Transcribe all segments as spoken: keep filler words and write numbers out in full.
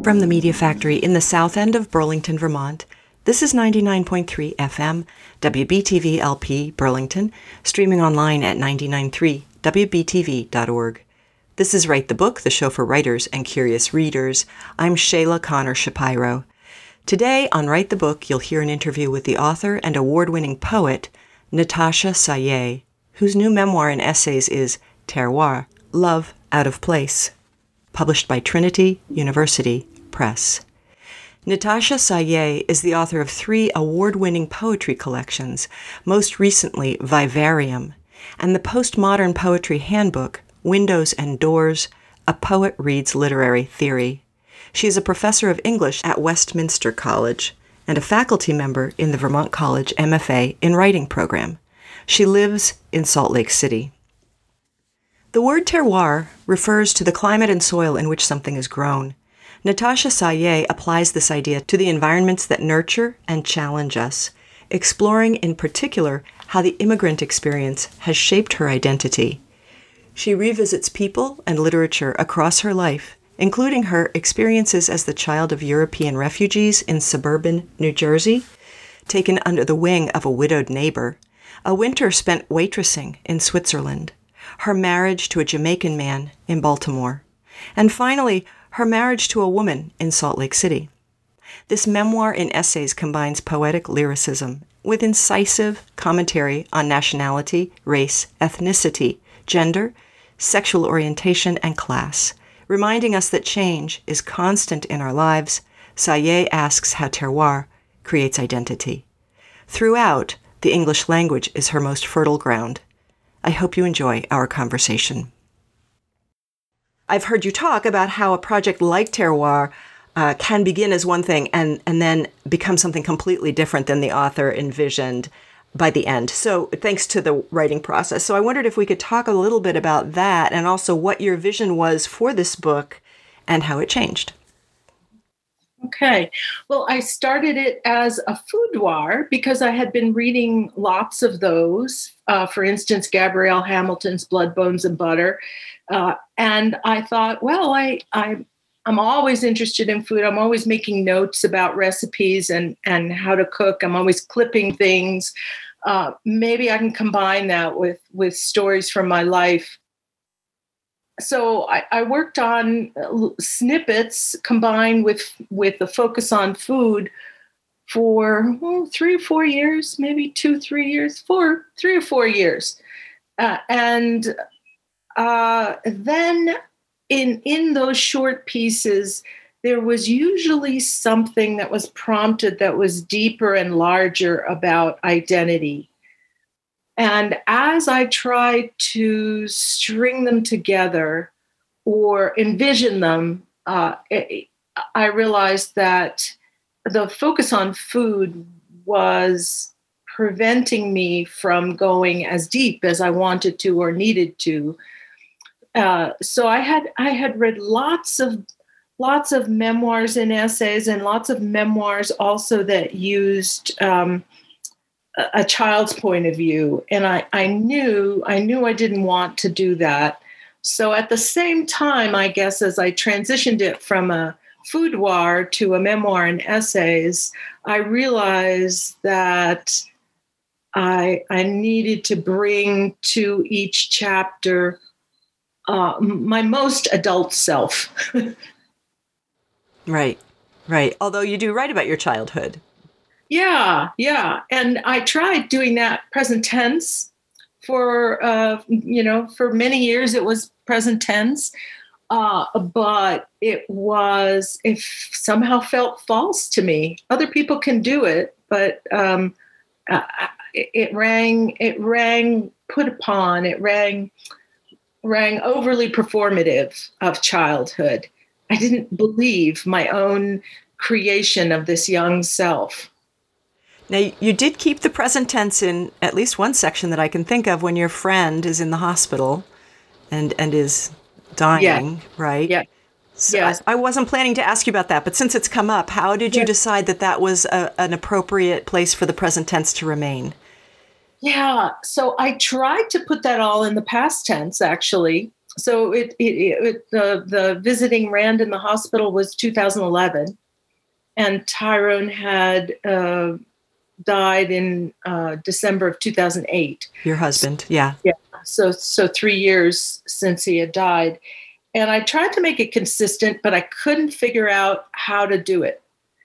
From the Media Factory in the south end of Burlington, Vermont, this is ninety-nine point three F M, W B T V L P, Burlington, streaming online at nine nine three W B T V dot org. This is Write the Book, the show for writers and curious readers. I'm Shayla Connor Shapiro. Today on Write the Book, you'll hear an interview with the author and award-winning poet, Natasha Sayeh, whose new memoir and essays is Terroir, Love Out of Place, published by Trinity University Press. Natasha Sayeh is the author of three award-winning poetry collections, most recently Vivarium, and the postmodern poetry handbook, Windows and Doors, A Poet Reads Literary Theory. She is a professor of English at Westminster College and a faculty member in the Vermont College M F A in Writing program. She lives in Salt Lake City. The word terroir refers to the climate and soil in which something is grown. Natasha Sayeh applies this idea to the environments that nurture and challenge us, exploring in particular how the immigrant experience has shaped her identity. She revisits people and literature across her life, including her experiences as the child of European refugees in suburban New Jersey, taken under the wing of a widowed neighbor, a winter spent waitressing in Switzerland, her marriage to a Jamaican man in Baltimore, and finally, her marriage to a woman in Salt Lake City. This memoir in essays combines poetic lyricism with incisive commentary on nationality, race, ethnicity, gender, sexual orientation, and class. Reminding us that change is constant in our lives, Sayeh asks how terroir creates identity. Throughout, the English language is her most fertile ground. I hope you enjoy our conversation. I've heard you talk about how a project like Terroir uh, can begin as one thing and, and then become something completely different than the author envisioned by the end. So thanks to the writing process. So I wondered if we could talk a little bit about that and also what your vision was for this book and how it changed. Okay. Well, I started it as a foudoir because I had been reading lots of those. Uh, for instance, Gabrielle Hamilton's Blood, Bones, and Butter. Uh, and I thought, well, I, I, I'm always interested in food. I'm always making notes about recipes and, and how to cook. I'm always clipping things. Uh, maybe I can combine that with, with stories from my life. So I, I worked on snippets combined with, with the focus on food for well, three or four years, maybe two, three years, four, three or four years. Uh, and uh, then in, in those short pieces, there was usually something that was prompted that was deeper and larger about identity. And as I tried to string them together or envision them, uh, it, I realized that the focus on food was preventing me from going as deep as I wanted to or needed to. Uh, so I had I had read lots of lots of memoirs and essays, and lots of memoirs also that used um, a child's point of view. And I, I knew, I knew I didn't want to do that. So at the same time, I guess, as I transitioned it from a foudoir to a memoir and essays, I realized that I, I needed to bring to each chapter uh, my most adult self. Right, right. Although you do write about your childhood. Yeah, yeah. And I tried doing that present tense for, uh, you know, for many years it was present tense, uh, but it was, it somehow felt false to me. Other people can do it, but um, uh, it, it rang, it rang put upon, it rang, rang overly performative of childhood. I didn't believe my own creation of this young self. Now, you did keep the present tense in at least one section that I can think of when your friend is in the hospital and and is dying, yeah. right? Yeah. So yes. I, I wasn't planning to ask you about that, but since it's come up, how did you yeah. decide that that was a, an appropriate place for the present tense to remain? Yeah. So I tried to put that all in the past tense, actually. so it, it, it the the visiting Rand in the hospital was two thousand eleven, and Tyrone had uh, died in uh, December of two thousand eight. Your husband, yeah. Yeah. So so three years since he had died. And I tried to make it consistent, but I couldn't figure out how to do it.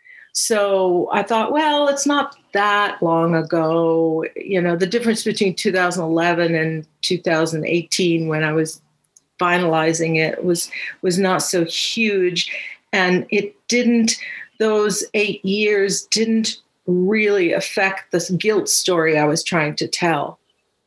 So I thought, well, it's not that long ago. You know, the difference between two thousand eleven and two thousand eighteen, when I was finalizing it, was was not so huge. And it didn't, those eight years didn't really affect this guilt story I was trying to tell.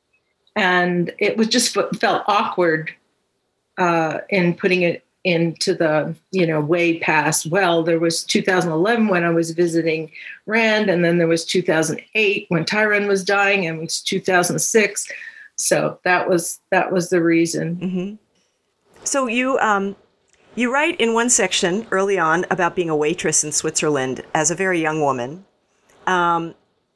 And it was just felt awkward uh, in putting it into the, you know, way past. Well, there was two thousand eleven when I was visiting Rand, and then there was two thousand eight when Tyrone was dying, and it was two thousand six. So that was that was the reason. Mm-hmm. So you um, you write in one section early on about being a waitress in Switzerland as a very young woman. Um,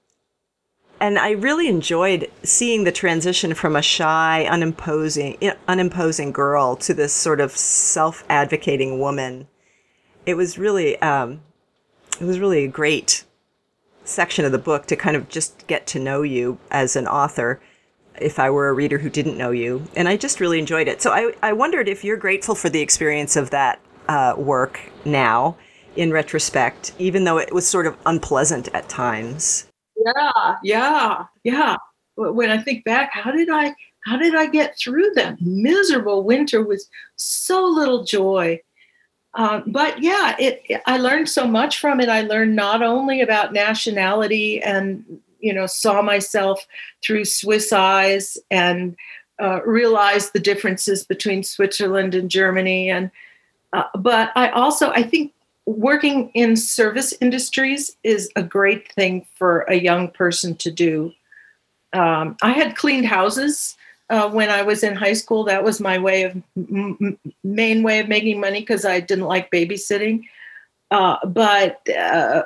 And I really enjoyed seeing the transition from a shy, unimposing, unimposing girl to this sort of self-advocating woman. It was really, um, it was really a great section of the book to kind of just get to know you as an author, if I were a reader who didn't know you. And I just really enjoyed it. So I, I wondered if you're grateful for the experience of that uh, work now, in retrospect, even though it was sort of unpleasant at times. Yeah, yeah, yeah. When I think back, how did I how did I get through that miserable winter with so little joy? Uh, but yeah, it, it. I learned so much from it. I learned not only about nationality, and you know, saw myself through Swiss eyes, and uh, realized the differences between Switzerland and Germany. And uh, but I also, I think, working in service industries is a great thing for a young person to do. Um, I had cleaned houses uh, when I was in high school. That was my way of m- main way of making money, because I didn't like babysitting. Uh, but uh,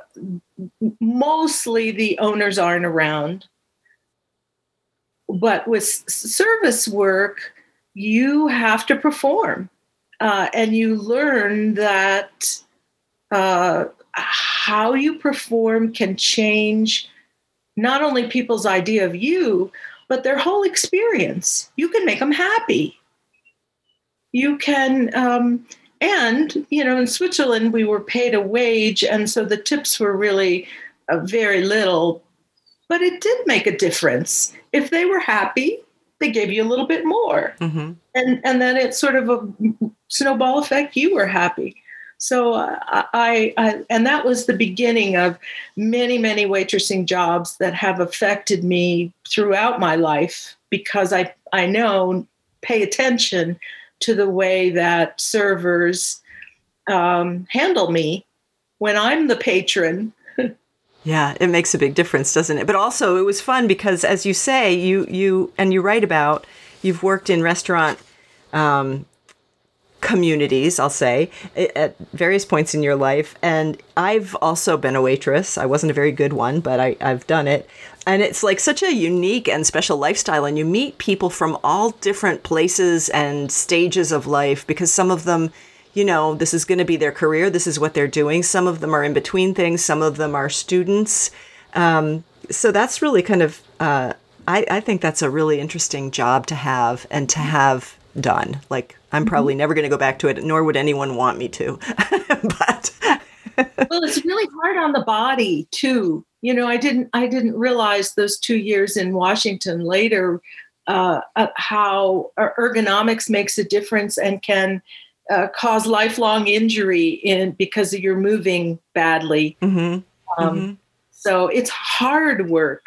mostly the owners aren't around. But with service work, you have to perform, uh, and you learn that Uh, how you perform can change not only people's idea of you, but their whole experience. You can make them happy. You can, um, and, you know, in Switzerland, we were paid a wage, and so the tips were really uh, very little, but it did make a difference. If they were happy, they gave you a little bit more. Mm-hmm. And, and then it's sort of a snowball effect. You were happy. So uh, I, I, and that was the beginning of many, many waitressing jobs that have affected me throughout my life, because I, I know, pay attention to the way that servers um, handle me when I'm the patron. Yeah, it makes a big difference, doesn't it? But also it was fun because, as you say, you, you, and you write about, you've worked in restaurant um communities, I'll say, at various points in your life. And I've also been a waitress. I wasn't a very good one, but I, I've done it. And it's like such a unique and special lifestyle. And you meet people from all different places and stages of life, because some of them, you know, this is going to be their career. This is what they're doing. Some of them are in between things. Some of them are students. Um, so that's really kind of, uh, I, I think that's a really interesting job to have and to have done. Like, I'm probably never going to go back to it, nor would anyone want me to. But well, it's really hard on the body too. You know, I didn't, I didn't realize those two years in Washington later, uh, uh, how ergonomics makes a difference and can uh, cause lifelong injury in because of you're moving badly. Mm-hmm. Um, mm-hmm. So it's hard work.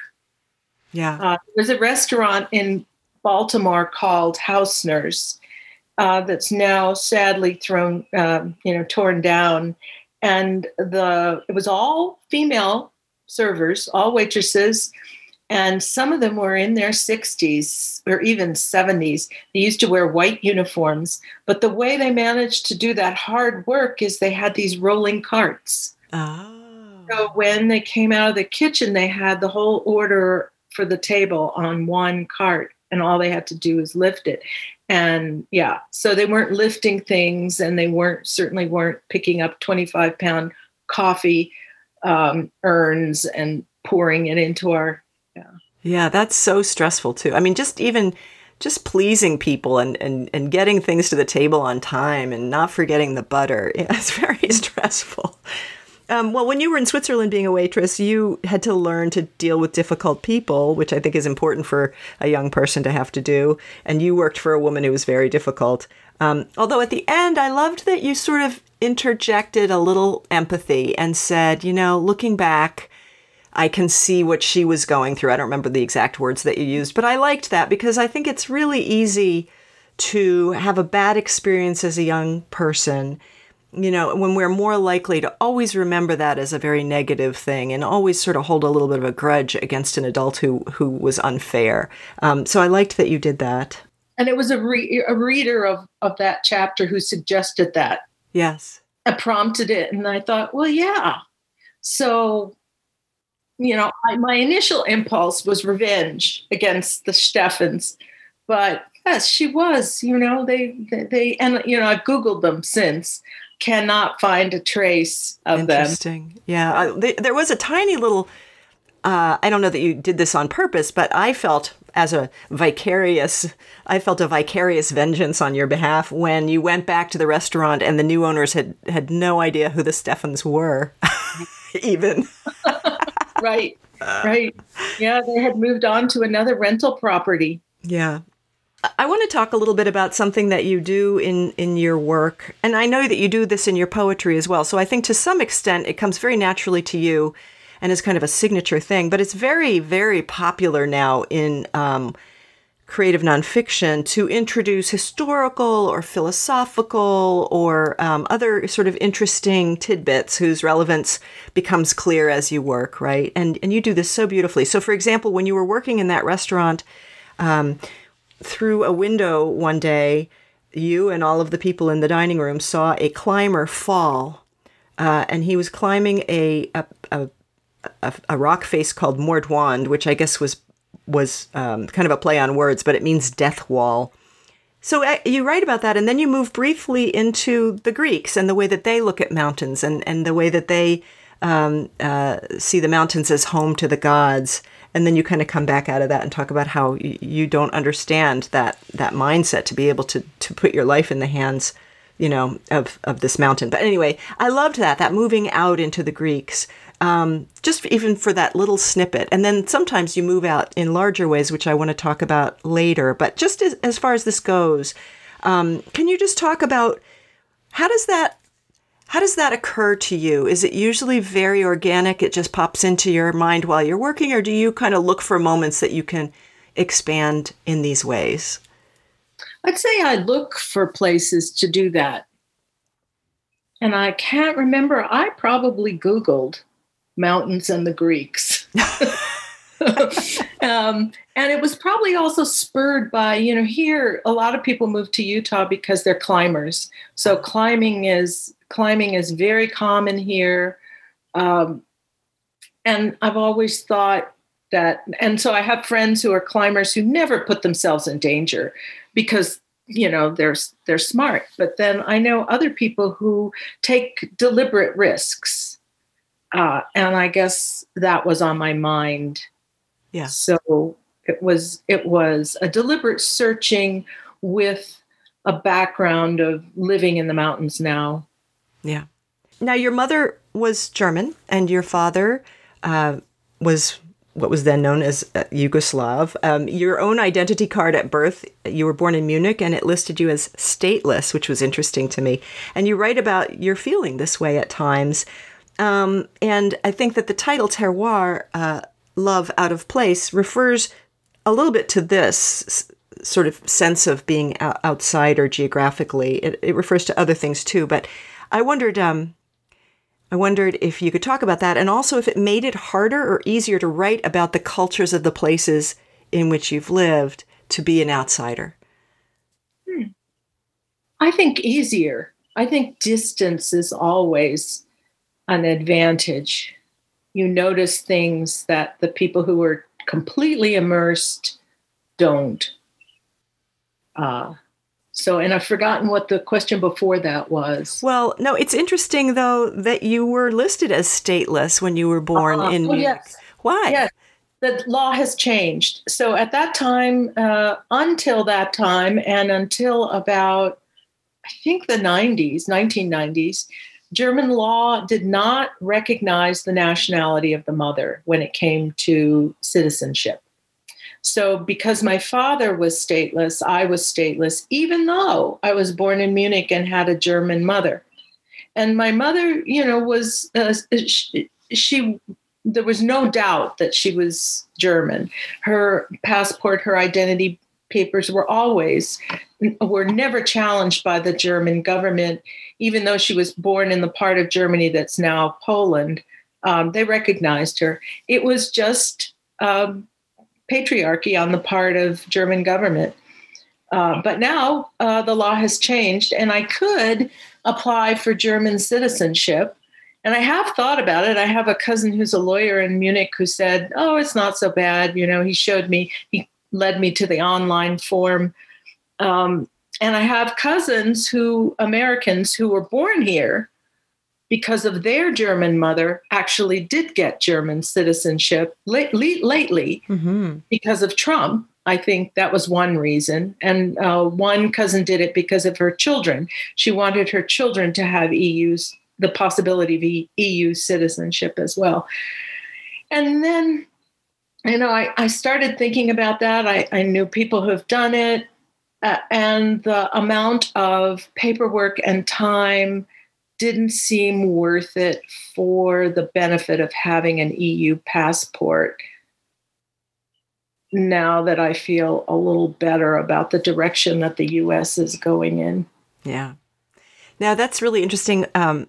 Yeah. Uh, there's a restaurant in Baltimore called Hausner's uh, that's now sadly thrown, um, you know, torn down. And the it was all female servers, all waitresses, and some of them were in their sixties or even seventies. They used to wear white uniforms, but the way they managed to do that hard work is they had these rolling carts. Oh. So when they came out of the kitchen, they had the whole order for the table on one cart, and all they had to do is lift it. And yeah, so they weren't lifting things, and they weren't certainly weren't picking up twenty-five pound coffee um, urns and pouring it into our, yeah. Yeah, that's so stressful too. I mean, just even just pleasing people and, and, and getting things to the table on time and not forgetting the butter. Yeah, it's very stressful. Um, well, when you were in Switzerland being a waitress, you had to learn to deal with difficult people, which I think is important for a young person to have to do. And you worked for a woman who was very difficult. Um, although at the end, I loved that you sort of interjected a little empathy and said, you know, looking back, I can see what she was going through. I don't remember the exact words that you used, but I liked that because I think it's really easy to have a bad experience as a young person, you know, when we're more likely to always remember that as a very negative thing and always sort of hold a little bit of a grudge against an adult who who was unfair. Um, so I liked that you did that. And it was a, re- a reader of, of that chapter who suggested that. Yes. I prompted it, and I thought, well, yeah. So, you know, I, my initial impulse was revenge against the Steffens, but yes, she was, you know, they, they, they and, you know, I've Googled them since, cannot find a trace of them. Interesting. Yeah. Uh, they, there was a tiny little, uh, I don't know that you did this on purpose, but I felt as a vicarious, I felt a vicarious vengeance on your behalf when you went back to the restaurant and the new owners had, had no idea who the Steffens were, even. Right, right. Yeah, they had moved on to another rental property. Yeah. I want to talk a little bit about something that you do in, in your work. And I know that you do this in your poetry as well. So I think to some extent it comes very naturally to you and is kind of a signature thing. But it's very, very popular now in um, creative nonfiction to introduce historical or philosophical or um, other sort of interesting tidbits whose relevance becomes clear as you work, right? And and you do this so beautifully. So, for example, when you were working in that restaurant, um, through a window one day, you and all of the people in the dining room saw a climber fall, uh, and he was climbing a a, a a a rock face called Mordwand, which I guess was was um, kind of a play on words, but it means death wall. So uh, you write about that, and then you move briefly into the Greeks and the way that they look at mountains and, and the way that they um, uh, see the mountains as home to the gods. And then you kind of come back out of that and talk about how y- you don't understand that that mindset to be able to to put your life in the hands, you know, of, of this mountain. But anyway, I loved that, that moving out into the Greeks. Um, just even for that little snippet. And then sometimes you move out in larger ways, which I want to talk about later. But just as, as far as this goes, um, can you just talk about how does that how does that occur to you? Is it usually very organic? It just pops into your mind while you're working, or do you kind of look for moments that you can expand in these ways? I'd say I look for places to do that. And I can't remember. I probably Googled mountains and the Greeks. um, and it was probably also spurred by, you know, here, a lot of people move to Utah because they're climbers. So climbing is climbing is very common here. Um, and I've always thought that, and so I have friends who are climbers who never put themselves in danger because, you know, they're, they're smart. But then I know other people who take deliberate risks. Uh, and I guess that was on my mind. Yeah. So it was it was a deliberate searching with a background of living in the mountains now. Yeah. Now, your mother was German and your father uh, was what was then known as uh, Yugoslav. Um, your own identity card at birth, you were born in Munich and it listed you as stateless, which was interesting to me. And you write about your feeling this way at times. Um, and I think that the title Terroir, uh, Love Out of Place, refers a little bit to this s- sort of sense of being o- outsider geographically. It, it refers to other things too, but I wondered, um, I wondered if you could talk about that, and also if it made it harder or easier to write about the cultures of the places in which you've lived to be an outsider. Hmm. I think easier. I think distance is always an advantage. You notice things that the people who are completely immersed don't. Uh, So, and I've forgotten what the question before that was. Well, no, it's interesting, though, that you were listed as stateless when you were born Uh, in oh, Munich. yes. Why? Yes. The law has changed. So at that time, uh, until that time, and until about, I think, the nineties, nineteen nineties, German law did not recognize the nationality of the mother when it came to citizenship. So because my father was stateless, I was stateless, even though I was born in Munich and had a German mother. And my mother, you know, was, uh, she, she, there was no doubt that she was German. Her passport, her identity papers were always, were never challenged by the German government, even though she was born in the part of Germany that's now Poland. Um, they recognized her. It was just um, patriarchy on the part of German government. Uh, but now uh, the law has changed, and I could apply for German citizenship. And I have thought about it. I have a cousin who's a lawyer in Munich who said, oh, it's not so bad. You know, he showed me, he led me to the online form. Um, and I have cousins who, Americans who were born here because of their German mother, actually did get German citizenship late, late, lately mm-hmm. because of Trump. I think that was one reason. And uh, one cousin did it because of her children. She wanted her children to have E U's, the possibility of E U citizenship as well. And then, you know, I, I started thinking about that. I, I knew people who have done it, uh, and the amount of paperwork and time didn't seem worth it for the benefit of having an E U passport. Now that I feel a little better about the direction that the U S is going in. Yeah. Now that's really interesting. Um,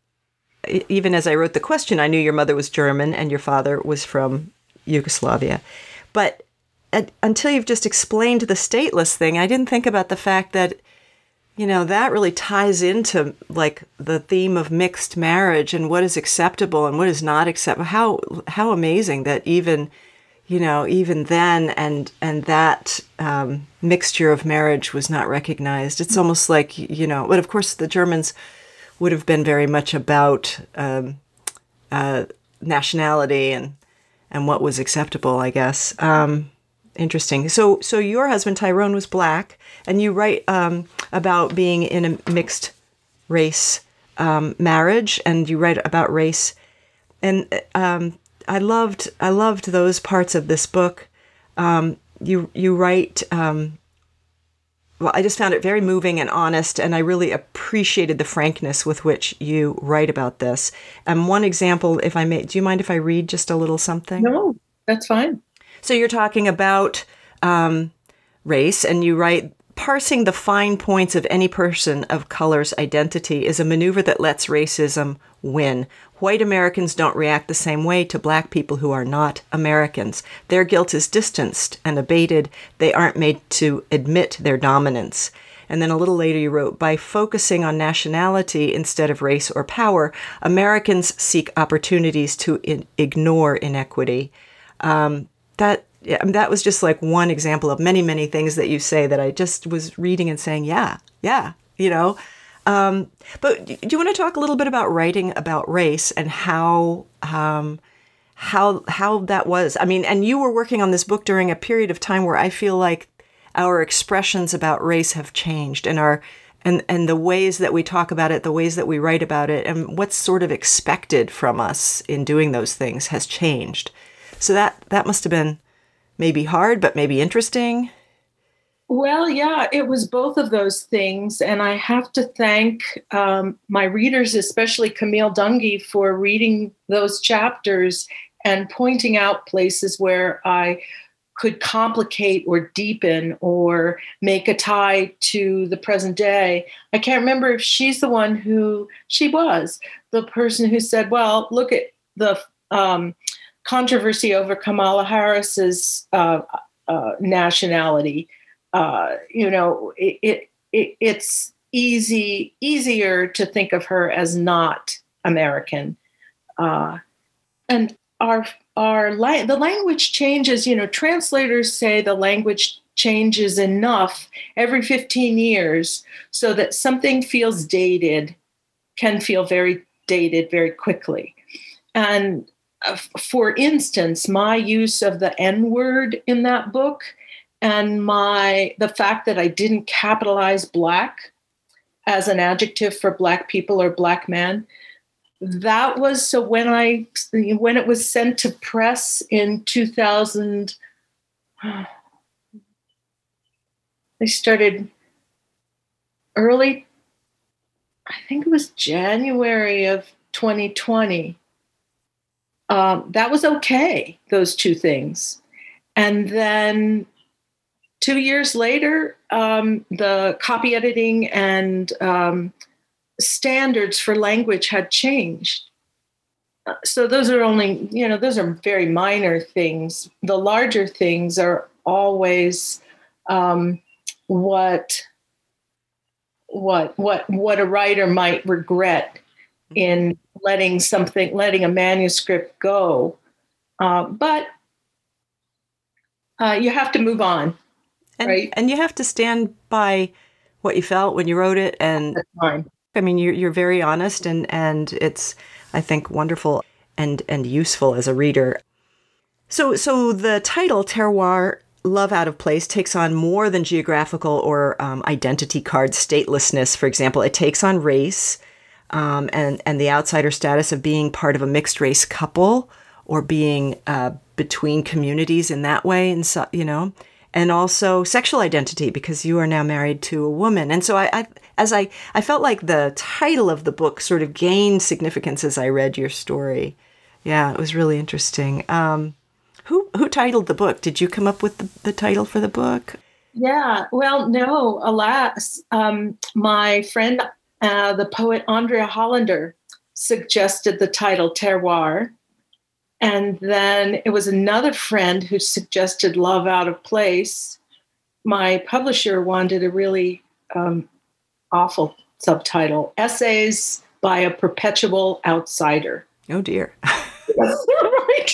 even as I wrote the question, I knew your mother was German and your father was from Yugoslavia. But at, until you've just explained the stateless thing, I didn't think about the fact that, you know, that really ties into like the theme of mixed marriage and what is acceptable and what is not acceptable. How how amazing that even, you know, even then and and that um, mixture of marriage was not recognized. It's almost like, you know, but of course the Germans would have been very much about um, uh, nationality and and what was acceptable, I guess. Um, interesting. So so your husband Tyrone was black, and you write um, about being in a mixed race um, marriage, and you write about race. And um, I loved I loved those parts of this book. Um, you you write. Um, well, I just found it very moving and honest, and I really appreciated the frankness with which you write about this. And one example, if I may, do you mind if I read just a little something? No, that's fine. So you're talking about um, race, and you write, parsing the fine points of any person of color's identity is a maneuver that lets racism win. White Americans don't react the same way to black people who are not Americans. Their guilt is distanced and abated. They aren't made to admit their dominance. And then a little later you wrote, by focusing on nationality instead of race or power, Americans seek opportunities to in- ignore inequity. Um, that Yeah, that was just like one example of many, many things that you say that I just was reading and saying, yeah, yeah, you know. Um, but do you want to talk a little bit about writing about race and how um, how how that was? I mean, and you were working on this book during a period of time where I feel like our expressions about race have changed, and our and and the ways that we talk about it, the ways that we write about it, and what's sort of expected from us in doing those things has changed. So that that must have been maybe hard, but maybe interesting. Well, yeah, it was both of those things. And I have to thank um, my readers, especially Camille Dungy, for reading those chapters and pointing out places where I could complicate or deepen or make a tie to the present day. I can't remember if she's the one who, she was the person who said, well, look at the um, controversy over Kamala Harris's uh, uh, nationality. Uh, you know, it, it, it it's easy easier to think of her as not American, uh, and our our la- the language changes. You know, translators say the language changes enough every fifteen years so that something feels dated, can feel very dated very quickly. And uh, for instance, my use of the N word in that book and my the fact that I didn't capitalize Black as an adjective for Black people or Black men, that was so when I when it was sent to press in two thousand, they started early, I think it was January of twenty twenty. Um, that was okay, those two things. And then two years later, um, the copy editing and um, standards for language had changed. Uh, So those are only, you know, those are very minor things. The larger things are always um, what what what what a writer might regret in letting something, letting a manuscript go. Uh, but uh, you have to move on, And, right? and you have to stand by what you felt when you wrote it. And That's fine. I mean, you're, you're very honest, and, and it's, I think, wonderful and, and useful as a reader. So, so the title, Terroir, Love Out of Place, takes on more than geographical or um, identity card statelessness, for example. It takes on race um, and, and the outsider status of being part of a mixed race couple or being uh, between communities in that way, and so, you know, and also sexual identity, because you are now married to a woman. And so I, I as I, I felt like the title of the book sort of gained significance as I read your story. Yeah, it was really interesting. Um, who who titled the book? Did you come up with the, the title for the book? Yeah. Well, no, alas, um, my friend, uh, the poet Andrea Hollander, suggested the title Terroir. And then it was another friend who suggested Love Out of Place. My publisher wanted a really um, awful subtitle, Essays by a Perpetual Outsider. Oh, dear. Right.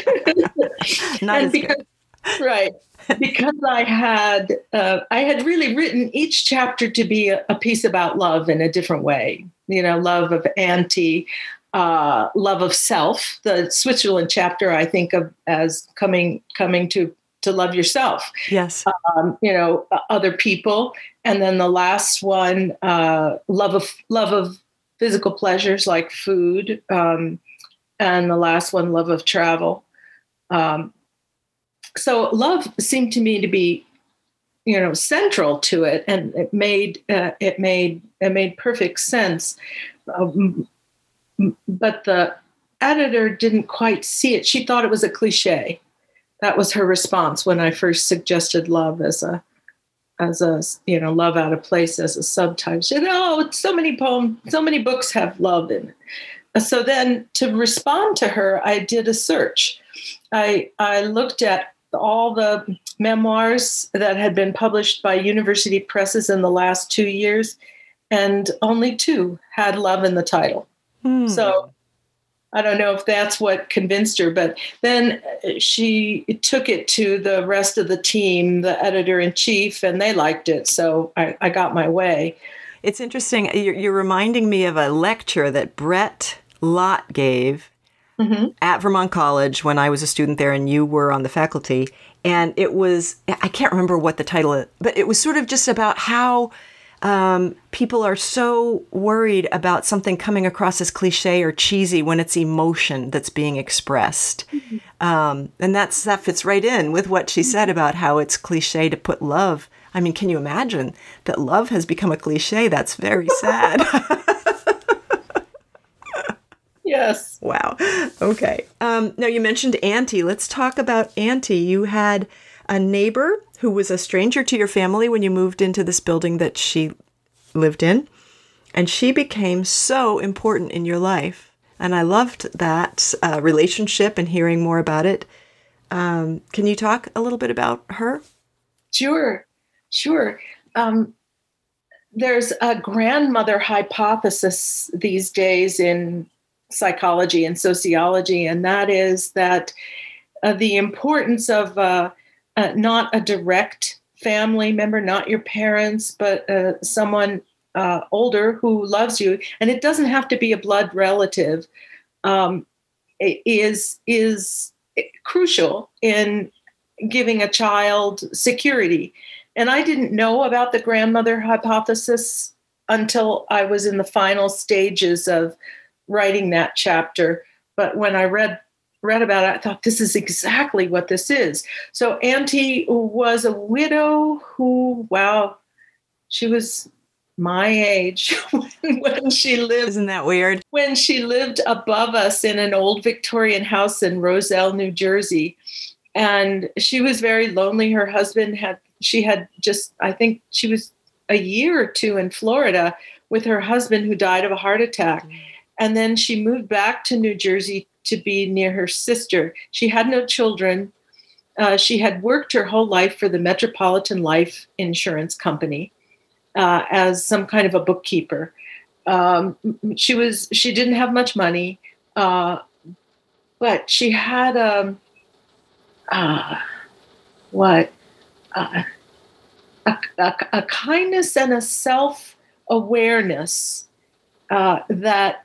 Not and as because, good. right. Because I had uh, I had really written each chapter to be a, a piece about love in a different way. You know, love of Auntie, uh, love of self. The Switzerland chapter I think of as coming coming to to love yourself. Yes. Um, you know, uh, other people, and then the last one, uh, love of love of physical pleasures like food, um, and the last one, love of travel. Um, so love seemed to me to be, you know, central to it, and it made uh, it made it made perfect sense. Um, but the editor didn't quite see it. She thought it was a cliche. That was her response when I first suggested love as a as a you know love out of place as a subtitle. She said, "Oh, so many poems, so many books have love in it." So then, to respond to her, I did a search. I I looked at all the memoirs that had been published by university presses in the last two years, and only two had love in the title. Hmm. So I don't know if that's what convinced her, but then she took it to the rest of the team, the editor-in-chief, and they liked it. So I, I got my way. It's interesting. You're, you're reminding me of a lecture that Brett Lott gave mm-hmm. at Vermont College when I was a student there and you were on the faculty. And it was, I can't remember what the title is, but it was sort of just about how um, people are so worried about something coming across as cliche or cheesy when it's emotion that's being expressed. Mm-hmm. Um, and that's that fits right in with what she said about how it's cliche to put love. I mean, can you imagine that love has become a cliche? That's very sad. Yes. Wow. Okay. Um, now, you mentioned Auntie. Let's talk about Auntie. You had a neighbor who was a stranger to your family when you moved into this building that she lived in, and she became so important in your life. And I loved that uh, relationship and hearing more about it. Um, can you talk a little bit about her? Sure. Sure. Um, there's a grandmother hypothesis these days in psychology and sociology, and that is that uh, the importance of uh, uh, not a direct family member, not your parents, but uh, someone uh, older who loves you, and it doesn't have to be a blood relative, um, is is crucial in giving a child security. And I didn't know about the grandmother hypothesis until I was in the final stages of writing that chapter. But when I read read about it, I thought, this is exactly what this is. So Auntie was a widow who, wow, she was my age when, when she lived. Isn't that weird? When she lived above us in an old Victorian house in Roselle, New Jersey. And she was very lonely. Her husband had, she had just, I think she was a year or two in Florida with her husband who died of a heart attack. Mm. And then she moved back to New Jersey to be near her sister. She had no children. Uh, she had worked her whole life for the Metropolitan Life Insurance Company uh, as some kind of a bookkeeper. Um, she was she didn't have much money, uh, but she had um, uh, what uh, a, a, a kindness and a self-awareness uh, that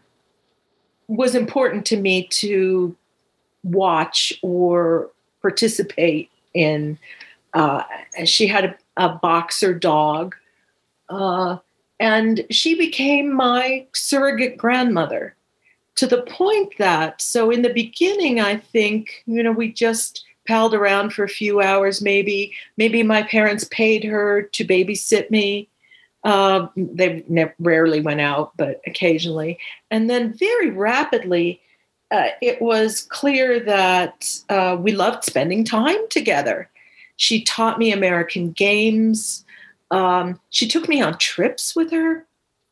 was important to me to watch or participate in. Uh, she had a, a boxer dog, uh, and she became my surrogate grandmother to the point that, so in the beginning, I think, you know, we just palled around for a few hours, maybe, maybe my parents paid her to babysit me. Uh, they ne- rarely went out, but occasionally. And then very rapidly, uh, it was clear that uh, we loved spending time together. She taught me American games. Um, she took me on trips with her.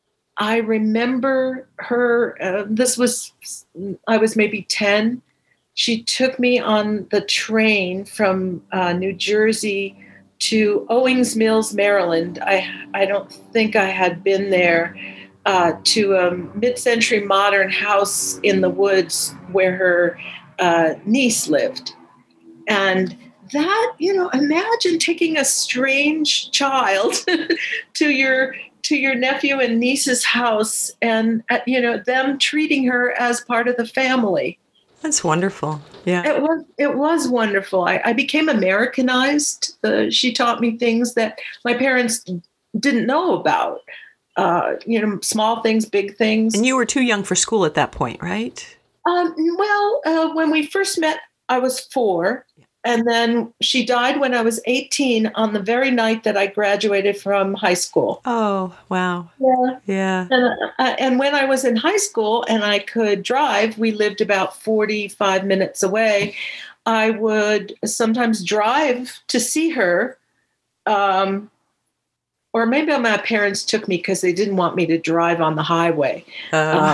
I remember her, uh, this was, I was maybe ten. She took me on the train from uh, New Jersey to Owings Mills, Maryland. I I don't think I had been there, uh, to a mid-century modern house in the woods where her uh, niece lived. And that, you know, imagine taking a strange child to your to your nephew and niece's house and, uh, you know, them treating her as part of the family. That's wonderful. Yeah. It was it was wonderful. I, I became Americanized. Uh, she taught me things that my parents didn't know about. Uh, you know, small things, big things. And you were too young for school at that point, right? Um, well, uh, when we first met, I was four. And then she died when I was eighteen on the very night that I graduated from high school. Oh, wow. Yeah. Yeah. And, uh, and when I was in high school and I could drive, we lived about forty-five minutes away. I would sometimes drive to see her. Um, or maybe my parents took me because they didn't want me to drive on the highway. Uh.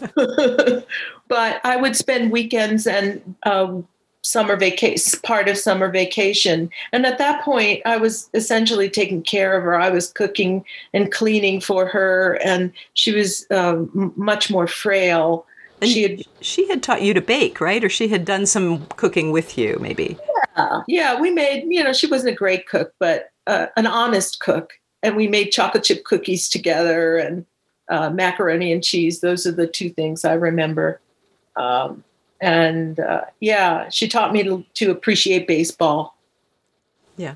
Uh, but I would spend weekends and uh, summer vacation, part of summer vacation. And at that point, I was essentially taking care of her. I was cooking and cleaning for her, and she was um, much more frail. And she had she had taught you to bake, right? Or she had done some cooking with you, maybe. Yeah, yeah. We made, you know, she wasn't a great cook, but uh, an honest cook. And we made chocolate chip cookies together and uh, macaroni and cheese. Those are the two things I remember. Um, And uh, yeah, she taught me to, to appreciate baseball. Yeah.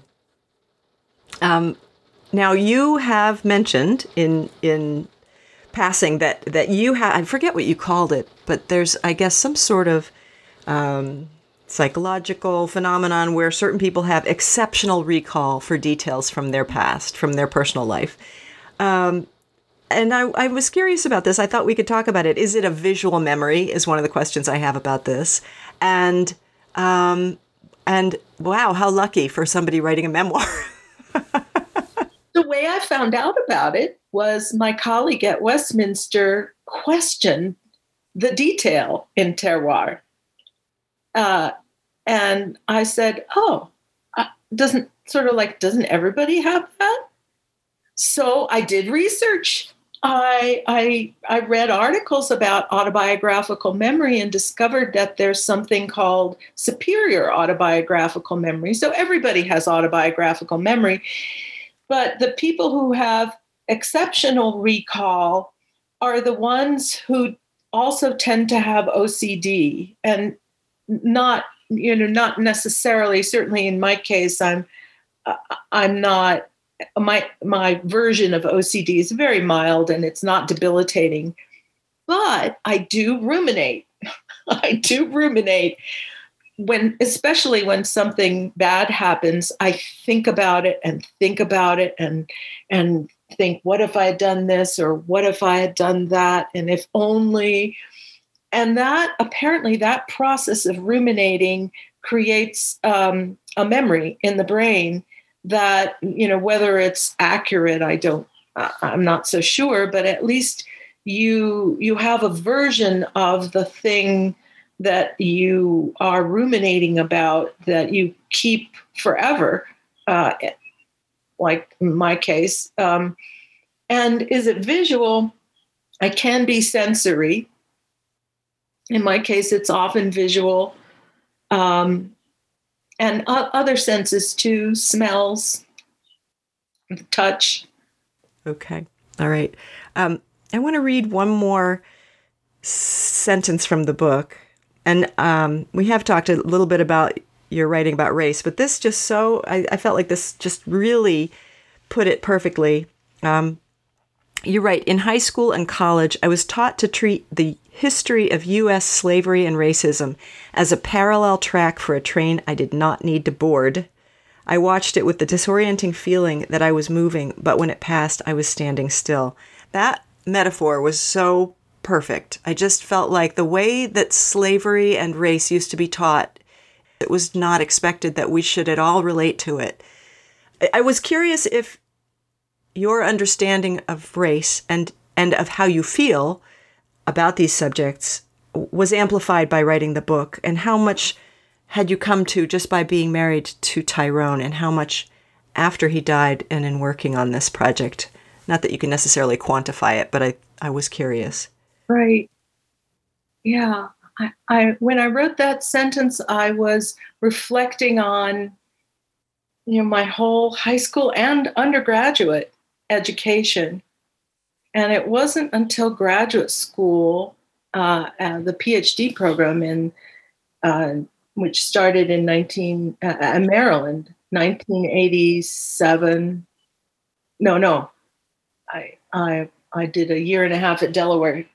Um, now you have mentioned in in passing that that you have, I forget what you called it, but there's, I guess, some sort of um, psychological phenomenon where certain people have exceptional recall for details from their past, from their personal life. Um, And I, I was curious about this. I thought we could talk about it. Is it a visual memory is one of the questions I have about this. And, um, and wow, how lucky for somebody writing a memoir. The way I found out about it was my colleague at Westminster questioned the detail in Terroir. Uh, and I said, oh, uh, doesn't sort of like, doesn't everybody have that? So I did research I, I I read articles about autobiographical memory and discovered that there's something called superior autobiographical memory. So everybody has autobiographical memory, but the people who have exceptional recall are the ones who also tend to have O C D, and not, you know, not necessarily, certainly in my case, I'm uh, I'm not, my my version of O C D is very mild and it's not debilitating, but I do ruminate. I do ruminate when, especially when something bad happens. I think about it and think about it and and think, what if I had done this, or what if I had done that, and if only. And that, apparently, that process of ruminating creates um, a memory in the brain that, you know, whether it's accurate, I don't, uh, I'm not so sure, but at least you you have a version of the thing that you are ruminating about that you keep forever, uh, like in my case. Um, and is it visual? I can be sensory. In my case, it's often visual, um, and o- other senses too, smells, touch. Okay. All right. Um, I want to read one more sentence from the book. And um, we have talked a little bit about your writing about race, but this just so, I, I felt like this just really put it perfectly. Um, you write, in high school and college, I was taught to treat the history of U S slavery and racism as a parallel track for a train I did not need to board. I watched it with the disorienting feeling that I was moving, but when it passed, I was standing still. That metaphor was so perfect. I just felt like the way that slavery and race used to be taught, it was not expected that we should at all relate to it. I was curious if your understanding of race and, and of how you feel about these subjects was amplified by writing the book, and how much had you come to just by being married to Tyrone, and how much after he died and in working on this project? Not that you can necessarily quantify it, but I, I was curious. Right. Yeah. I, I when I wrote that sentence, I was reflecting on, you know, my whole high school and undergraduate education. And it wasn't until graduate school, uh, uh, the PhD program in uh, which started in nineteen uh, Maryland, nineteen eighty-seven. No, no, I I I did a year and a half at Delaware,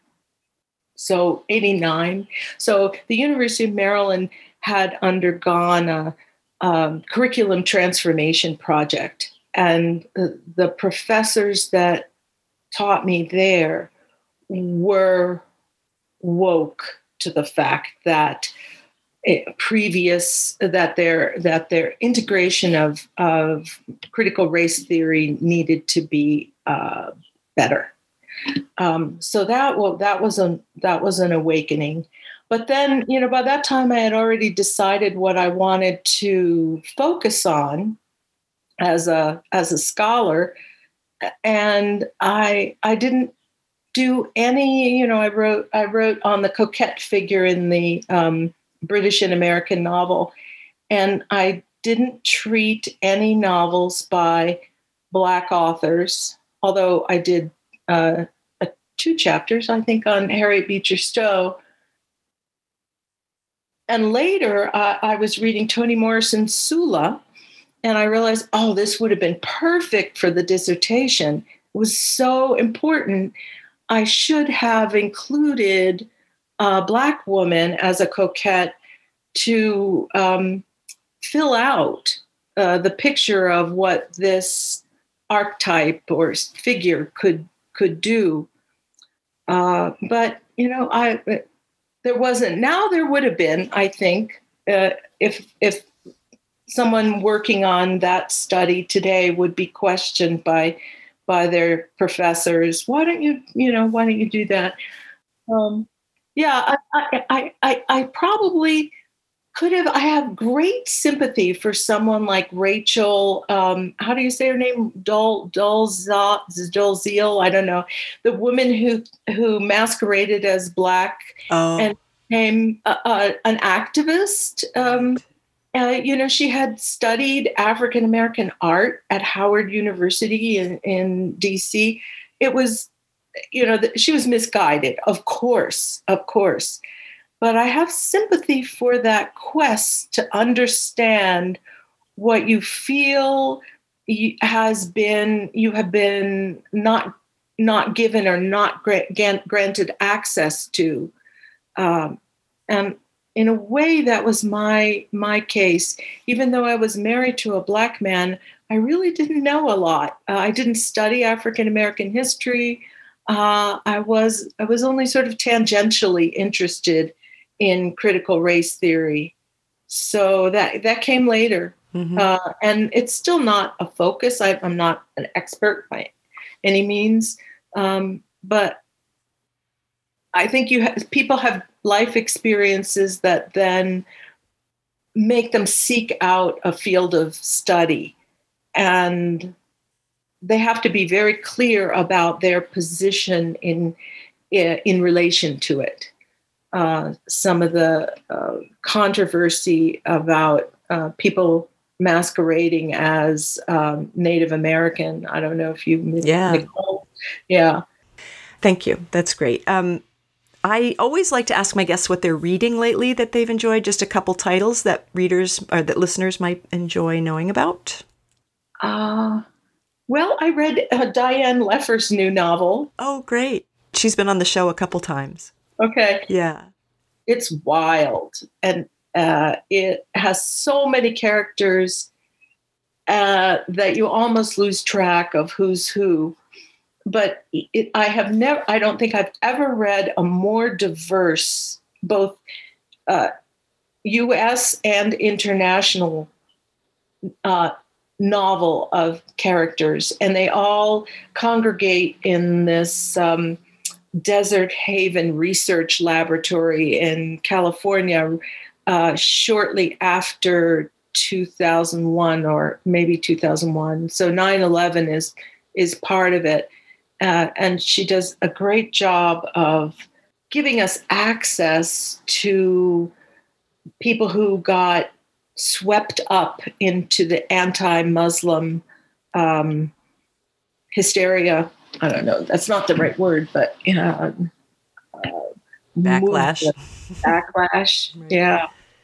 so eighty-nine. So the University of Maryland had undergone a um, curriculum transformation project, and the, the professors that taught me there were woke to the fact that it, previous that their that their integration of of critical race theory needed to be uh, better. Um, so that well, that was a that was an awakening. But then, you know, by that time, I had already decided what I wanted to focus on as a as a scholar, and I I didn't do any. You know, I wrote I wrote on the coquette figure in the um, British and American novel, and I didn't treat any novels by Black authors, although I did uh, a, two chapters, I think, on Harriet Beecher Stowe. And later, uh, I was reading Toni Morrison's Sula, and I realized, oh, this would have been perfect for the dissertation. It was so important. I should have included a Black woman as a coquette to um, fill out uh, the picture of what this archetype or figure could could do. Uh, but you know, I there wasn't. Now there would have been, I think, uh, if if someone working on that study today would be questioned by by their professors. Why don't you, you know, why don't you do that? Um, yeah, I, I, I, I probably could have, I have great sympathy for someone like Rachel, um, how do you say her name? Dol, Dolza, Dolezal, I don't know. The woman who, who masqueraded as Black Oh, and became uh, uh, an activist. Um, uh, you know, she had studied African American art at Howard University in, in D C. It was, you know, she was misguided, of course, of course. But I have sympathy for that quest to understand what you feel has been, you have been not not given or not grant, granted access to. Um, and in a way, that was my my case. Even though I was married to a Black man, I really didn't know a lot. Uh, I didn't study African American history. Uh, I was I was only sort of tangentially interested in critical race theory. So that that came later. Mm-hmm. Uh, and it's still not a focus. I, I'm not an expert by any means. Um, but I think you ha- people have life experiences that then make them seek out a field of study. And they have to be very clear about their position in, in relation to it. Uh, some of the uh, controversy about uh, people masquerading as um, Native American. I don't know if you, yeah, Nicole. Yeah. Thank you. That's great. Um, I always like to ask my guests what they're reading lately that they've enjoyed. Just a couple titles that readers or that listeners might enjoy knowing about. Uh, well, I read uh, Diane Leffer's new novel. Oh, great. She's been on the show a couple times. Okay. Yeah. It's wild. And uh, it has so many characters uh, that you almost lose track of who's who. But it, I have never, I don't think I've ever read a more diverse, both uh, U S and international uh, novel of characters. And they all congregate in this um, Desert Haven Research Laboratory in California uh, shortly after two thousand one or maybe two thousand one. So nine eleven is is part of it. Uh, and she does a great job of giving us access to people who got swept up into the anti-Muslim um, hysteria. I don't know. That's not the right word, but uh, uh, backlash. Movement. Backlash. Right. Yeah.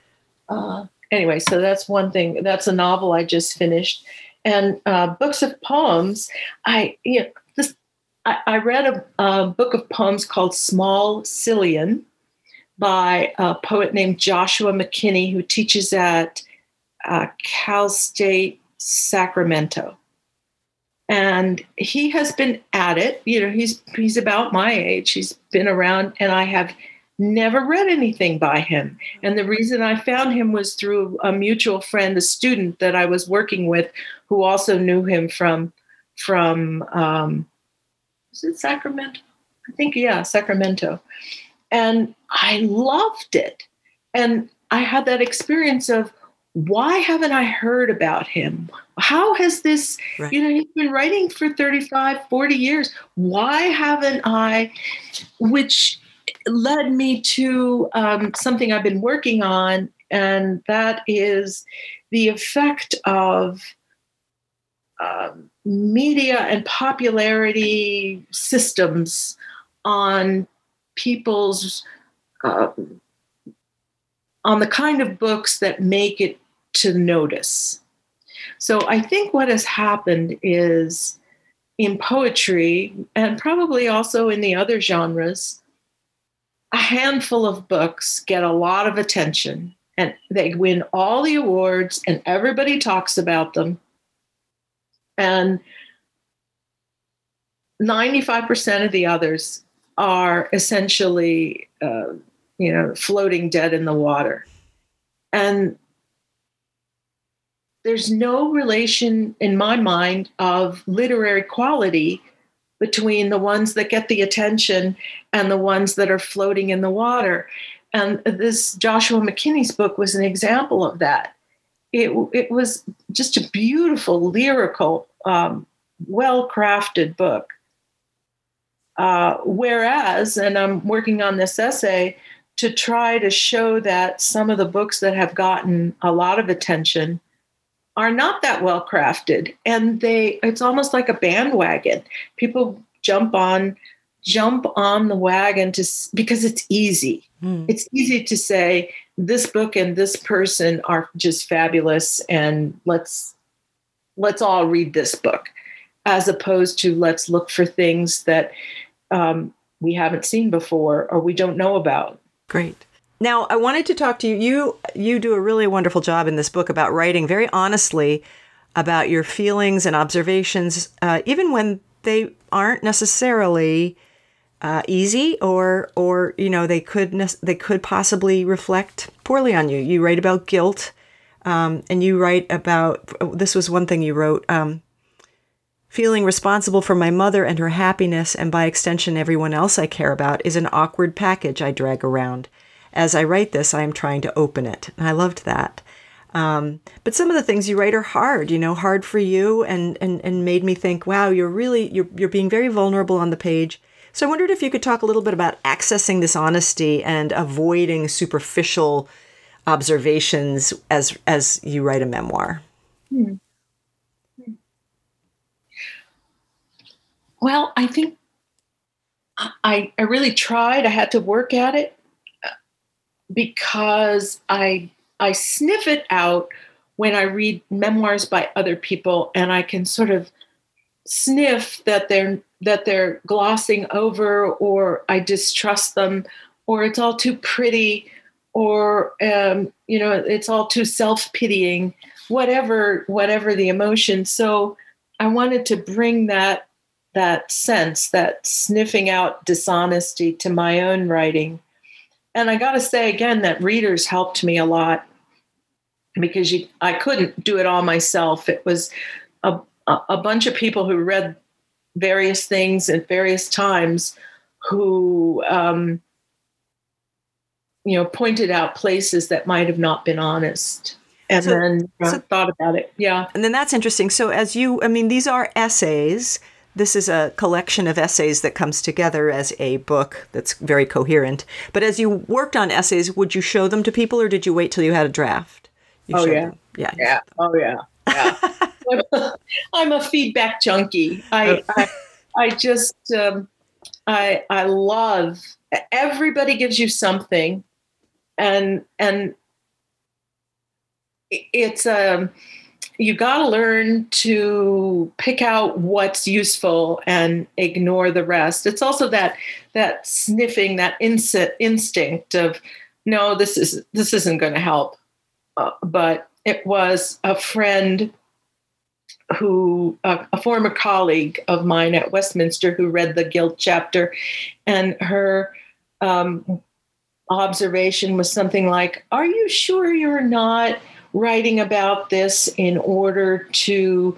Uh, anyway, so that's one thing. That's a novel I just finished, and uh, books of poems. I you know, this I, I read a, a book of poems called Small Cillian by a poet named Joshua McKinney, who teaches at uh, Cal State Sacramento. And he has been at it. You know, he's he's about my age. He's been around, and I have never read anything by him. And the reason I found him was through a mutual friend, a student that I was working with, who also knew him from from um, was it Sacramento? I think yeah, Sacramento. And I loved it. And I had that experience of, why haven't I heard about him? How has this, right. you know, he's been writing for thirty-five, forty years. Why haven't I, which led me to um, something I've been working on, and that is the effect of um, media and popularity systems on people's, uh, on the kind of books that make it to notice. So I think what has happened is in poetry, and probably also in the other genres, a handful of books get a lot of attention and they win all the awards and everybody talks about them. And ninety-five percent of the others are essentially, uh, you know, floating dead in the water. And there's no relation in my mind of literary quality between the ones that get the attention and the ones that are floating in the water. And this Joshua McKinney's book was an example of that. It, it was just a beautiful, lyrical, um, well-crafted book. Uh, whereas, and I'm working on this essay to try to show that some of the books that have gotten a lot of attention are not that well crafted, and they it's almost like a bandwagon. People jump on jump on the wagon to because it's easy. Mm. It's easy to say this book and this person are just fabulous, and let's let's all read this book, as opposed to let's look for things that um, we haven't seen before or we don't know about. Great. Now, I wanted to talk to you. You you do a really wonderful job in this book about writing very honestly about your feelings and observations, uh, even when they aren't necessarily uh, easy, or or you know they could ne- they could possibly reflect poorly on you. You write about guilt, um, and you write about this was one thing you wrote. Um, Feeling responsible for my mother and her happiness, and by extension everyone else I care about, is an awkward package I drag around. As I write this, I am trying to open it. And I loved that. Um, but some of the things you write are hard, you know, hard for you, and and and made me think, wow, you're really, you're you're being very vulnerable on the page. So I wondered if you could talk a little bit about accessing this honesty and avoiding superficial observations as as you write a memoir. Hmm. Well, I think I, I really tried. I had to work at it because I I sniff it out when I read memoirs by other people, and I can sort of sniff that they're that they're glossing over, or I distrust them, or it's all too pretty, or um, you know, it's all too self-pitying, whatever whatever the emotion. So I wanted to bring that. that sense, that sniffing out dishonesty to my own writing. And I got to say again that readers helped me a lot, because you, I couldn't do it all myself. It was a, a bunch of people who read various things at various times who, um, you know, pointed out places that might have not been honest. And so, then uh, so, thought about it. Yeah. And then that's interesting. So as you, I mean, these are essays. This is a collection of essays that comes together as a book that's very coherent. But as you worked on essays, would you show them to people, or did you wait till you had a draft? You oh, yeah. Them. Yeah. Yeah. Oh, yeah. Yeah. I'm, a, I'm a feedback junkie. I, I, I just, um, I, I love, everybody gives you something, and, and it's, um, you got to learn to pick out what's useful and ignore the rest. It's also that that sniffing, that insi- instinct of, no, this is this isn't going to help. Uh, but it was a friend who, uh, a former colleague of mine at Westminster, who read the guilt chapter, and her um, observation was something like, "Are you sure you're not writing about this in order to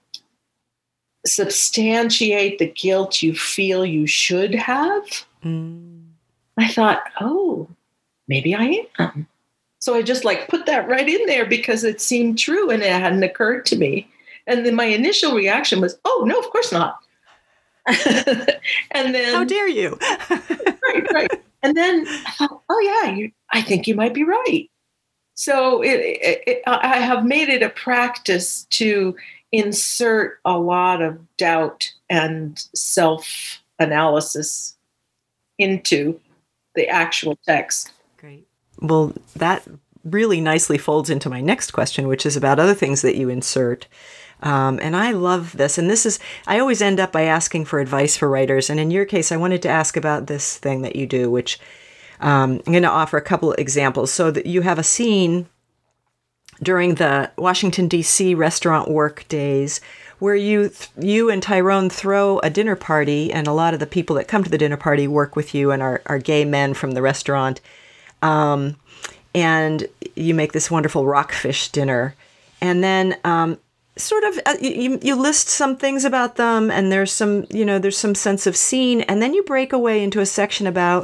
substantiate the guilt you feel you should have?" Mm. I thought, oh, maybe I am. So I just like put that right in there because it seemed true and it hadn't occurred to me. And then my initial reaction was, oh, no, of course not. And then, how dare you? right, right. And then I thought, oh, yeah, you, I think you might be right. So it, it, it, I have made it a practice to insert a lot of doubt and self-analysis into the actual text. Great. Well, that really nicely folds into my next question, which is about other things that you insert. Um, and I love this. And this is, I always end up by asking for advice for writers. And in your case, I wanted to ask about this thing that you do, which Um, I'm going to offer a couple of examples. So that you have a scene during the Washington, D C restaurant work days where you th- you and Tyrone throw a dinner party, and a lot of the people that come to the dinner party work with you and are, are gay men from the restaurant. Um, and you make this wonderful rockfish dinner. And then um, sort of uh, you, you list some things about them, and there's some, you know, there's some sense of scene. And then you break away into a section about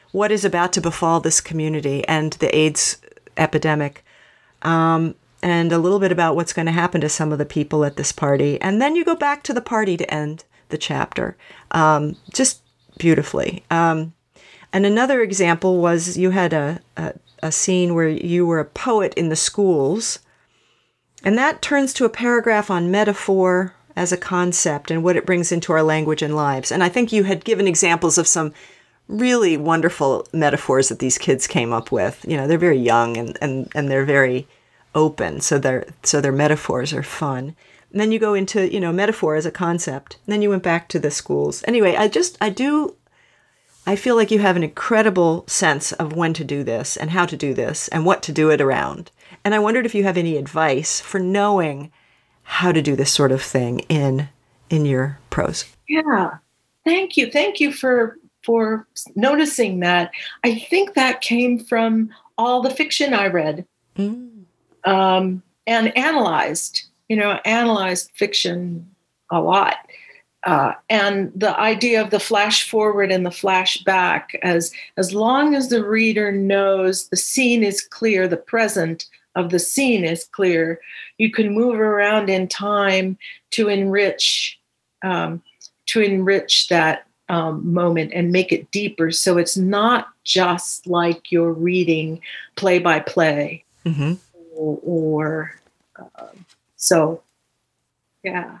what is about to befall this community and the AIDS epidemic, um, and a little bit about what's going to happen to some of the people at this party. And then you go back to the party to end the chapter, um, just beautifully. Um, and another example was you had a, a, a scene where you were a poet in the schools, and that turns to a paragraph on metaphor as a concept and what it brings into our language and lives. And I think you had given examples of some really wonderful metaphors that these kids came up with. You know, they're very young and, and, and they're very open, so their so their metaphors are fun. And then you go into, you know, metaphor as a concept. And then you went back to the schools. Anyway, I just, I do, I feel like you have an incredible sense of when to do this and how to do this and what to do it around. And I wondered if you have any advice for knowing how to do this sort of thing in in your prose. Yeah. Thank you. Thank you for for noticing that. I think that came from all the fiction I read mm. um, and analyzed, you know, analyzed fiction a lot. Uh, and the idea of the flash forward and the flash back, as, as long as the reader knows the scene is clear, the present of the scene is clear, you can move around in time to enrich, um, to enrich that Um, moment and make it deeper, so it's not just like you're reading play by play, mm-hmm. or, or uh, so yeah.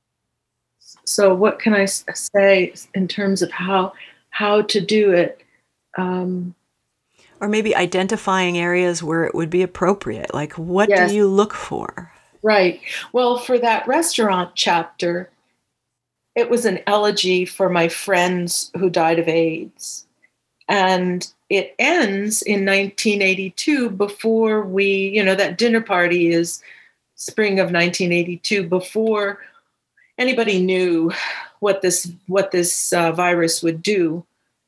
So what can I say in terms of how how to do it? Um, or maybe identifying areas where it would be appropriate. Like, what yes. do you look for? Right. Well, for that restaurant chapter, it was an elegy for my friends who died of AIDS. And it ends in nineteen eighty-two before we, you know, that dinner party is spring of nineteen eighty-two, before anybody knew what this, what this uh, virus would do.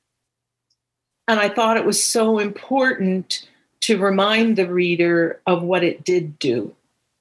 And I thought it was so important to remind the reader of what it did do.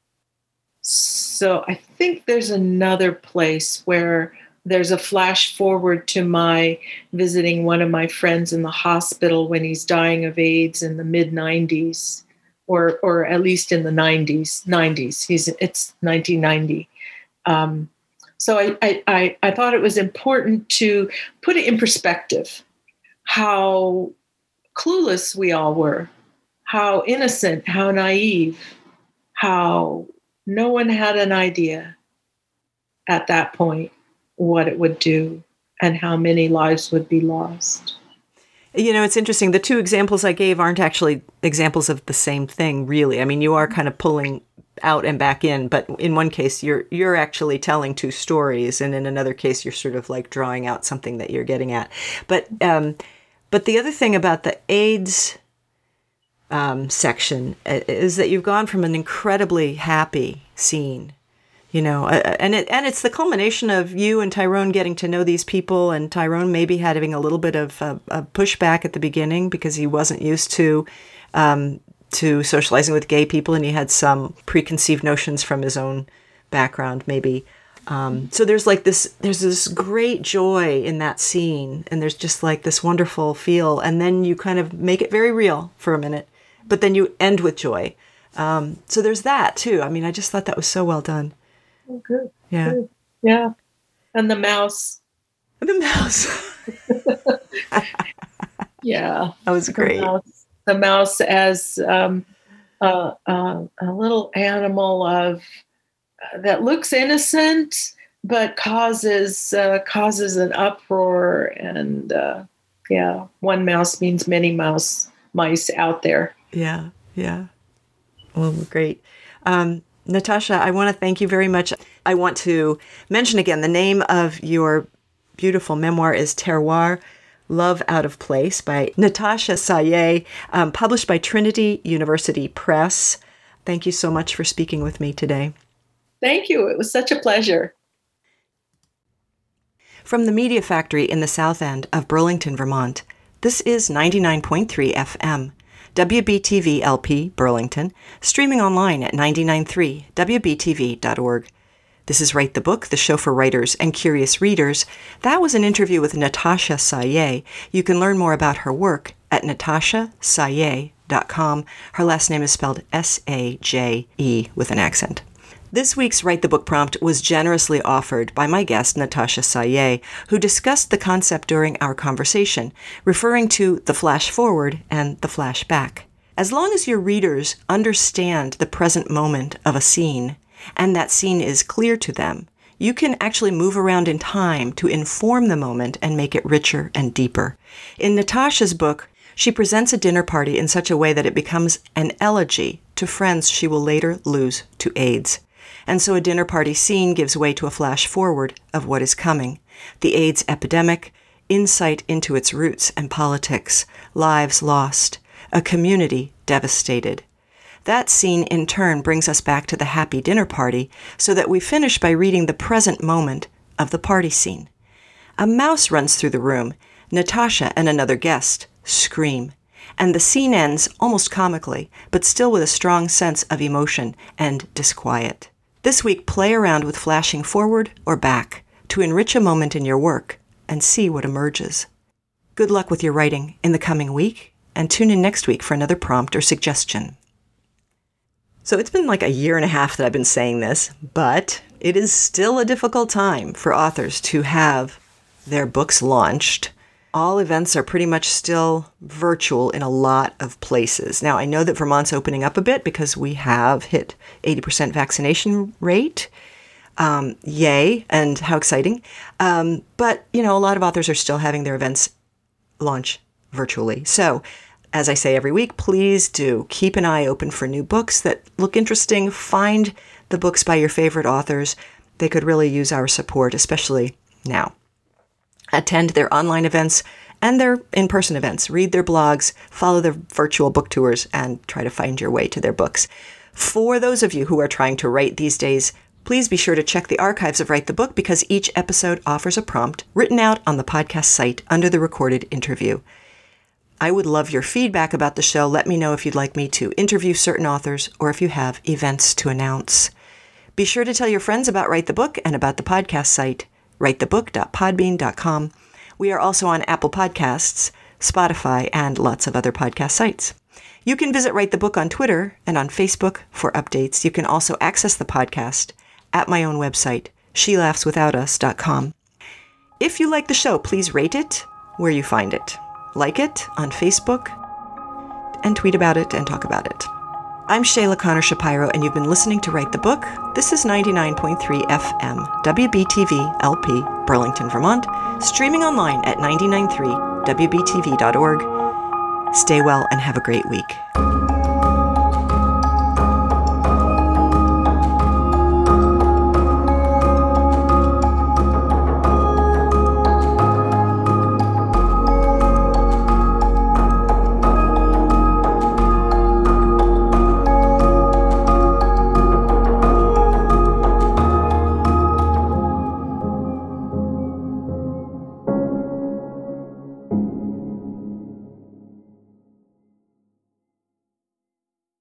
So I think there's another place where there's a flash forward to my visiting one of my friends in the hospital when he's dying of AIDS in the mid nineties, or or at least in the nineties. nineties. He's it's nineteen ninety. Um, so I, I I I thought it was important to put it in perspective, how clueless we all were, how innocent, how naive, how no one had an idea at that point what it would do and how many lives would be lost. You know, it's interesting. The two examples I gave aren't actually examples of the same thing, really. I mean, you are kind of pulling out and back in, but in one case, you're you're actually telling two stories, and in another case, you're sort of like drawing out something that you're getting at. But um, but the other thing about the AIDS um, section is that you've gone from an incredibly happy scene, you know, and it and it's the culmination of you and Tyrone getting to know these people, and Tyrone maybe having a little bit of a, a pushback at the beginning because he wasn't used to um, to socializing with gay people, and he had some preconceived notions from his own background, maybe. Um, so there's like this, there's this great joy in that scene, and there's just like this wonderful feel, and then you kind of make it very real for a minute, but then you end with joy. Um, so there's that too. I mean, I just thought that was so well done. Oh, good. Yeah. Good. Yeah. And the mouse. The mouse. Yeah. That was great. The mouse, the mouse as um, uh, uh, a little animal of uh, that looks innocent, but causes uh, causes an uproar. And uh, yeah, one mouse means many mouse mice out there. Yeah. Yeah. Well, great. Um, Natasha, I want to thank you very much. I want to mention again, the name of your beautiful memoir is Terroir, Love Out of Place by Natasha Saye, um, published by Trinity University Press. Thank you so much for speaking with me today. Thank you. It was such a pleasure. From the Media Factory in the South End of Burlington, Vermont, this is ninety-nine point three F M. W B T V L P Burlington, streaming online at nine nine three W B T V dot org. This is Write the Book, the show for writers and curious readers. That was an interview with Natasha Saye. You can learn more about her work at natasha saye dot com. Her last name is spelled S A J E with an accent. This week's Write the Book prompt was generously offered by my guest, Natasha Saye, who discussed the concept during our conversation, referring to the flash forward and the flash back. As long as your readers understand the present moment of a scene, and that scene is clear to them, you can actually move around in time to inform the moment and make it richer and deeper. In Natasha's book, she presents a dinner party in such a way that it becomes an elegy to friends she will later lose to AIDS. And so a dinner party scene gives way to a flash forward of what is coming. The AIDS epidemic, insight into its roots and politics, lives lost, a community devastated. That scene in turn brings us back to the happy dinner party so that we finish by reading the present moment of the party scene. A mouse runs through the room. Natasha and another guest scream. And the scene ends almost comically, but still with a strong sense of emotion and disquiet. This week, play around with flashing forward or back to enrich a moment in your work and see what emerges. Good luck with your writing in the coming week, and tune in next week for another prompt or suggestion. So it's been like a year and a half that I've been saying this, but it is still a difficult time for authors to have their books launched. All events are pretty much still virtual in a lot of places. Now, I know that Vermont's opening up a bit because we have hit eighty percent vaccination rate. Um, yay, and how exciting. Um, but, you know, a lot of authors are still having their events launch virtually. So, as I say every week, please do keep an eye open for new books that look interesting. Find the books by your favorite authors. They could really use our support, especially now. Attend their online events and their in-person events. Read their blogs, follow their virtual book tours, and try to find your way to their books. For those of you who are trying to write these days, please be sure to check the archives of Write the Book because each episode offers a prompt written out on the podcast site under the recorded interview. I would love your feedback about the show. Let me know if you'd like me to interview certain authors or if you have events to announce. Be sure to tell your friends about Write the Book and about the podcast site, write the book dot podbean dot com. We are also on Apple Podcasts, Spotify, and lots of other podcast sites. You can visit Write the Book on Twitter and on Facebook for updates. You can also access the podcast at my own website, she laughs without us dot com. If you like the show, please rate it where you find it. Like it on Facebook, and tweet about it and talk about it. I'm Shayla Connor Shapiro, and you've been listening to Write the Book. This is ninety-nine point three F M, W B T V L P, Burlington, Vermont, streaming online at nine nine three W B T V dot org. Stay well and have a great week.